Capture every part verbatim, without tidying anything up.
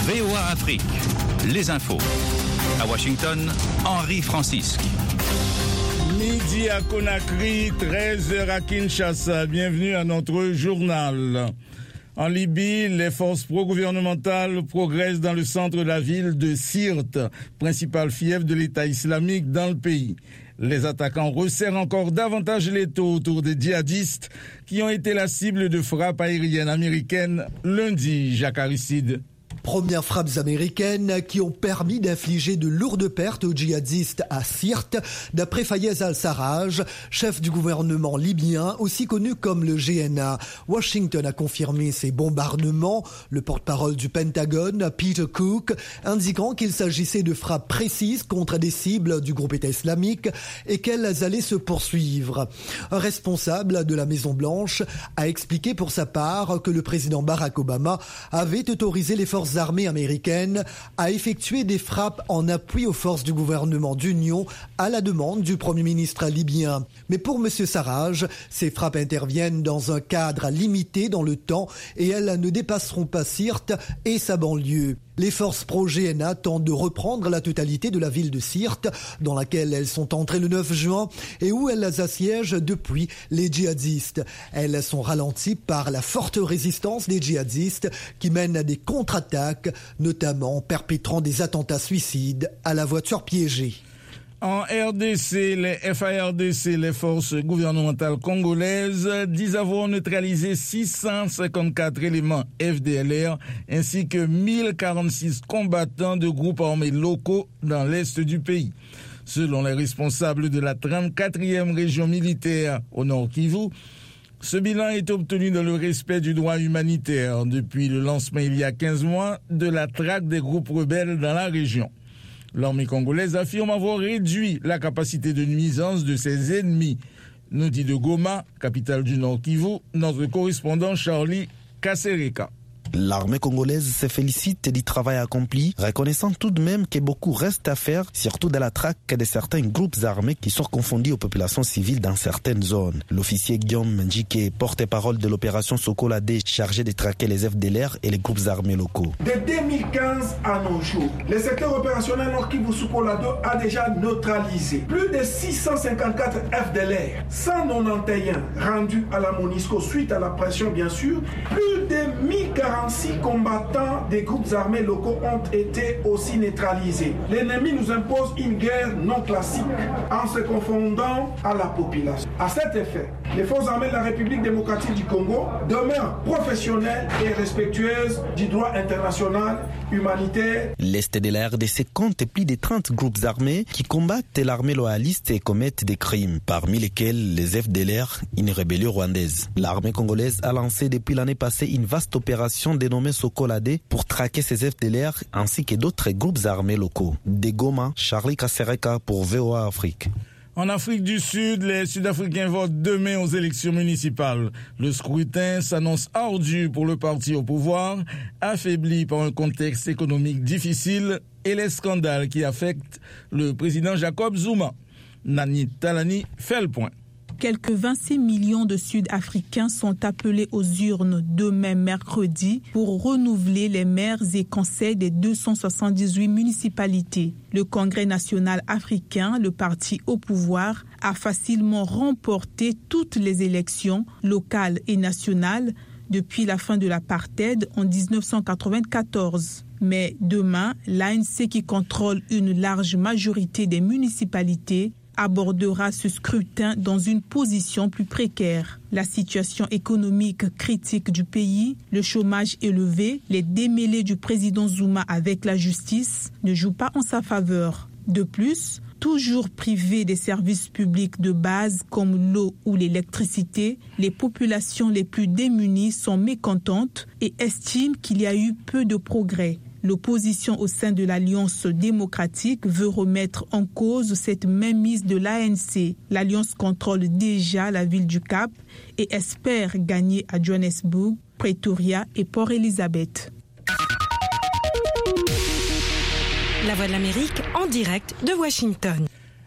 V O A Afrique, les infos. À Washington, Henri Francisque. Midi à Conakry, treize heures à Kinshasa. Bienvenue à notre journal. En Libye, les forces pro-gouvernementales progressent dans le centre de la ville de Sirte, principal fief de l'État islamique dans le pays. Les attaquants resserrent encore davantage l'étau autour des djihadistes qui ont été la cible de frappes aériennes américaines lundi, Jacques Aristide. Premières frappes américaines qui ont permis d'infliger de lourdes pertes aux djihadistes à Sirte, d'après Fayez al-Sarraj, chef du gouvernement libyen, aussi connu comme le G N A. Washington a confirmé ces bombardements, le porte-parole du Pentagone, Peter Cook, indiquant qu'il s'agissait de frappes précises contre des cibles du groupe État islamique et qu'elles allaient se poursuivre. Un responsable de la Maison-Blanche a expliqué pour sa part que le président Barack Obama avait autorisé les forces armées américaines à effectuer des frappes en appui aux forces du gouvernement d'union à la demande du Premier ministre libyen. Mais pour M. Sarraj, ces frappes interviennent dans un cadre limité dans le temps et elles ne dépasseront pas Sirte et sa banlieue. Les forces pro-G N A tentent de reprendre la totalité de la ville de Sirte, dans laquelle elles sont entrées le neuf juin et où elles assiègent depuis les djihadistes. Elles sont ralenties par la forte résistance des djihadistes qui mènent à des contre-attaques, notamment perpétrant des attentats suicides à la voiture piégée. En R D C, les F A R D C, les forces gouvernementales congolaises, disent avoir neutralisé six cent cinquante-quatre éléments F D L R ainsi que mille quarante-six combattants de groupes armés locaux dans l'est du pays. Selon les responsables de la trente-quatrième région militaire au Nord Kivu, ce bilan est obtenu dans le respect du droit humanitaire depuis le lancement il y a quinze mois de la traque des groupes rebelles dans la région. L'armée congolaise affirme avoir réduit la capacité de nuisance de ses ennemis, nous dit de Goma, capitale du Nord Kivu, notre correspondant Charlie Kasereka. L'armée congolaise se félicite du travail accompli, reconnaissant tout de même que beaucoup reste à faire, surtout dans la traque de certains groupes armés qui sont confondus aux populations civiles dans certaines zones. L'officier Guillaume Ndjike, porte-parole de l'opération Sokolade, chargé de traquer les F D L R et les groupes armés locaux. De deux mille quinze à nos jours, le secteur opérationnel Nord Kivu Sokolade a déjà neutralisé plus de six cent cinquante-quatre F D L R, cent quatre-vingt-onze rendus à la MONUSCO suite à la pression bien sûr, plus de mille quarante-six combattants des groupes armés locaux ont été aussi neutralisés. L'ennemi nous impose une guerre non classique en se confondant à la population. À cet effet, les forces armées de la République démocratique du Congo demeurent professionnelles et respectueuses du droit international humanitaire. L'Est de la R D C compte plus de trente groupes armés qui combattent l'armée loyaliste et commettent des crimes, parmi lesquels les F D L R, une rébellion rwandaise. L'armée congolaise a lancé depuis l'année passée une vaste opération dénommée Sokolade pour traquer ces F D L R ainsi que d'autres groupes armés locaux. De Goma, Charlie Kasereka pour V O A Afrique. En Afrique du Sud, les Sud-Africains votent demain aux élections municipales. Le scrutin s'annonce ardu pour le parti au pouvoir, affaibli par un contexte économique difficile et les scandales qui affectent le président Jacob Zuma. Nani Talani fait le point. Quelques vingt-six millions de Sud-Africains sont appelés aux urnes demain mercredi pour renouveler les maires et conseils des deux cent soixante-dix-huit municipalités. Le Congrès national africain, le parti au pouvoir, a facilement remporté toutes les élections locales et nationales depuis la fin de l'apartheid en dix-neuf cent quatre-vingt-quatorze. Mais demain, l'A N C qui contrôle une large majorité des municipalités abordera ce scrutin dans une position plus précaire. La situation économique critique du pays, le chômage élevé, les démêlés du président Zuma avec la justice ne jouent pas en sa faveur. De plus, toujours privés des services publics de base comme l'eau ou l'électricité, les populations les plus démunies sont mécontentes et estiment qu'il y a eu peu de progrès. L'opposition au sein de l'Alliance démocratique veut remettre en cause cette mainmise de l'A N C. L'Alliance contrôle déjà la ville du Cap et espère gagner à Johannesburg, Pretoria et Port Elizabeth. La Voix de l'Amérique en direct de Washington.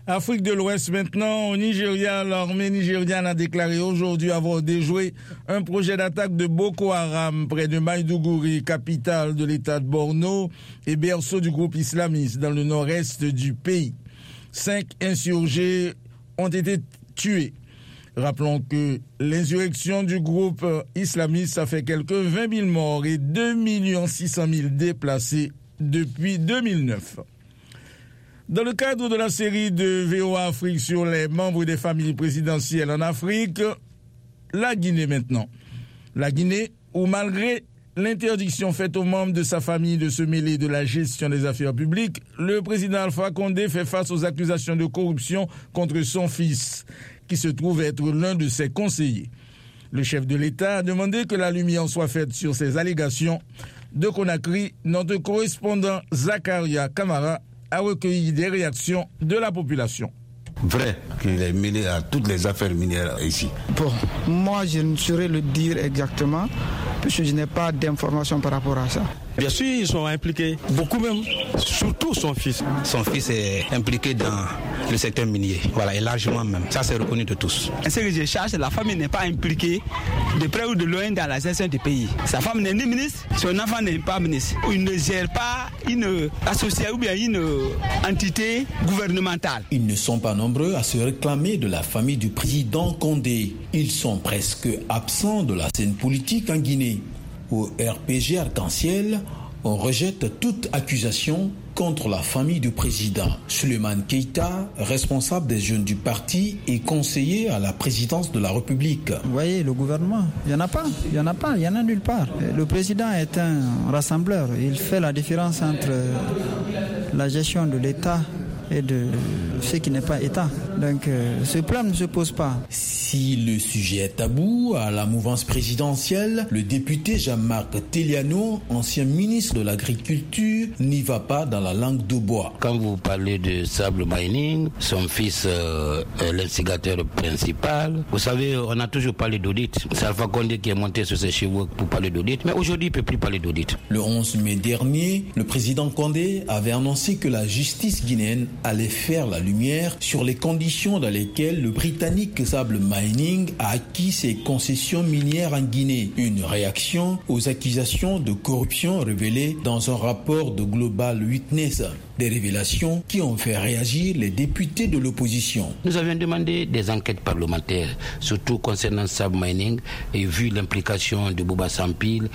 Afrique de l'Ouest maintenant, au Nigeria, l'armée nigériane a déclaré aujourd'hui avoir déjoué un projet d'attaque de Boko Haram près de Maïdougouri, capitale de l'état de Borno et berceau du groupe islamiste dans le nord-est du pays. Cinq insurgés ont été tués. Rappelons que l'insurrection du groupe islamiste a fait quelques vingt mille morts et deux millions six cent mille déplacés depuis deux mille neuf. Dans le cadre de la série de V O A Afrique sur les membres des familles présidentielles en Afrique, la Guinée maintenant. La Guinée, où malgré l'interdiction faite aux membres de sa famille de se mêler de la gestion des affaires publiques, le président Alpha Condé fait face aux accusations de corruption contre son fils, qui se trouve être l'un de ses conseillers. Le chef de l'État a demandé que la lumière soit faite sur ces allégations. De Conakry, notre correspondant Zakaria Kamara a recueilli des réactions de la population. Vrai qu'il est mêlé à toutes les affaires minières ici. Bon, moi je ne saurais le dire exactement, puisque je n'ai pas d'informations par rapport à ça. Bien sûr, ils sont impliqués, beaucoup même, surtout son fils. Son fils est impliqué dans le secteur minier, voilà, et largement même. Ça, c'est reconnu de tous. Ce que je cherche, la famille n'est pas impliquée de près ou de loin dans la gestion du pays. Sa femme n'est ni ministre, son enfant n'est pas ministre. Il ne gère pas une association ou bien une entité gouvernementale. Ils ne sont pas nombreux à se réclamer de la famille du président Condé. Ils sont presque absents de la scène politique en Guinée. Au R P G Arc-en-Ciel, on rejette toute accusation contre la famille du président. Suleiman Keïta, responsable des jeunes du parti et conseiller à la présidence de la République. Vous voyez, le gouvernement, il n'y en a pas, il n'y en a pas, il n'y en a nulle part. Le président est un rassembleur. Il fait la différence entre la gestion de l'État et de ce qui n'est pas État. Donc euh, ce plan ne se pose pas. Si le sujet est tabou à la mouvance présidentielle, le député Jean-Marc Teliano, ancien ministre de l'Agriculture, n'y va pas dans la langue de bois. Quand vous parlez de sable mining, son fils euh, est l'instigateur principal. Vous savez, on a toujours parlé d'audit. C'est Alpha Condé qui est monté sur ses chevaux pour parler d'audit, mais aujourd'hui il ne peut plus parler d'audit. Le onze mai dernier, le président Condé avait annoncé que la justice guinéenne allait faire la lumière sur les conditions dans lesquelles le Britannique Sable Mining a acquis ses concessions minières en Guinée. Une réaction aux accusations de corruption révélées dans un rapport de Global Witness. Des révélations qui ont fait réagir les députés de l'opposition. Nous avions demandé des enquêtes parlementaires, surtout concernant Sable Mining, et vu l'implication de Bouba Sampil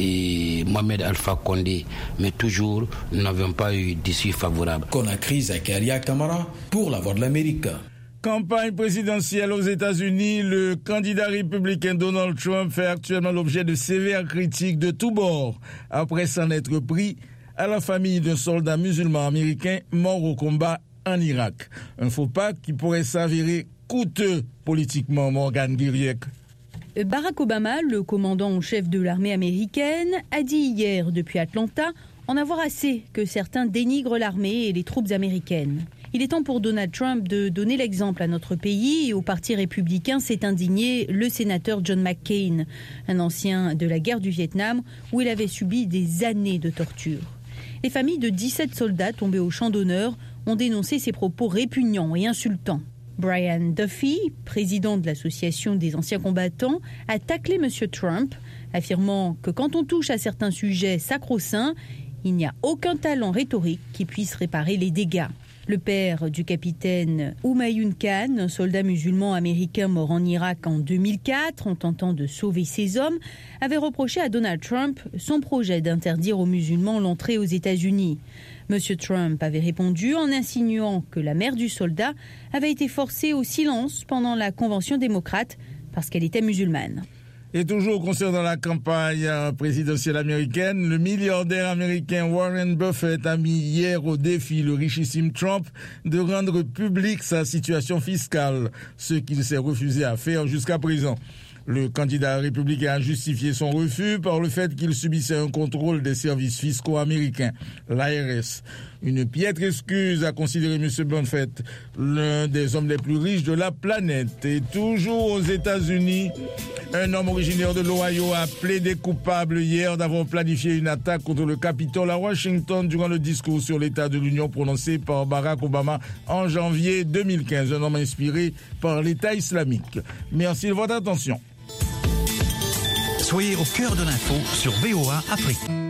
et Mohamed Alpha Condé. Mais toujours, nous n'avons pas eu d'issue favorable. Conakry, Zakaria Kamara, pour la Voix de l'Amérique. Campagne présidentielle aux États-Unis, le candidat républicain Donald Trump fait actuellement l'objet de sévères critiques de tous bords, après s'en être pris à la famille d'un soldat musulman américain mort au combat en Irak. Un faux pas qui pourrait s'avérer coûteux politiquement, Morgan Guiriec. Barack Obama, le commandant en chef de l'armée américaine, a dit hier depuis Atlanta en avoir assez que certains dénigrent l'armée et les troupes américaines. Il est temps pour Donald Trump de donner l'exemple à notre pays et au Parti républicain s'est indigné le sénateur John McCain, un ancien de la guerre du Vietnam où il avait subi des années de torture. Les familles de dix-sept soldats tombés au champ d'honneur ont dénoncé ces propos répugnants et insultants. Brian Duffy, président de l'association des anciens combattants, a taclé M. Trump, affirmant que quand on touche à certains sujets sacro-saints, il n'y a aucun talent rhétorique qui puisse réparer les dégâts. Le père du capitaine Humayun Khan, un soldat musulman américain mort en Irak en deux mille quatre en tentant de sauver ses hommes, avait reproché à Donald Trump son projet d'interdire aux musulmans l'entrée aux États-Unis. Monsieur Trump avait répondu en insinuant que la mère du soldat avait été forcée au silence pendant la convention démocrate parce qu'elle était musulmane. Et toujours concernant la campagne présidentielle américaine, le milliardaire américain Warren Buffett a mis hier au défi le richissime Trump de rendre publique sa situation fiscale, ce qu'il s'est refusé à faire jusqu'à présent. Le candidat républicain a justifié son refus par le fait qu'il subissait un contrôle des services fiscaux américains, l'I R S. Une piètre excuse, a considéré M. Bonfett, l'un des hommes les plus riches de la planète. Et toujours aux États-Unis, un homme originaire de l'Ohio a plaidé coupable hier d'avoir planifié une attaque contre le Capitole à Washington durant le discours sur l'état de l'Union prononcé par Barack Obama en janvier deux mille quinze. Un homme inspiré par l'État islamique. Merci de votre attention. Soyez au cœur de l'info sur V O A Afrique.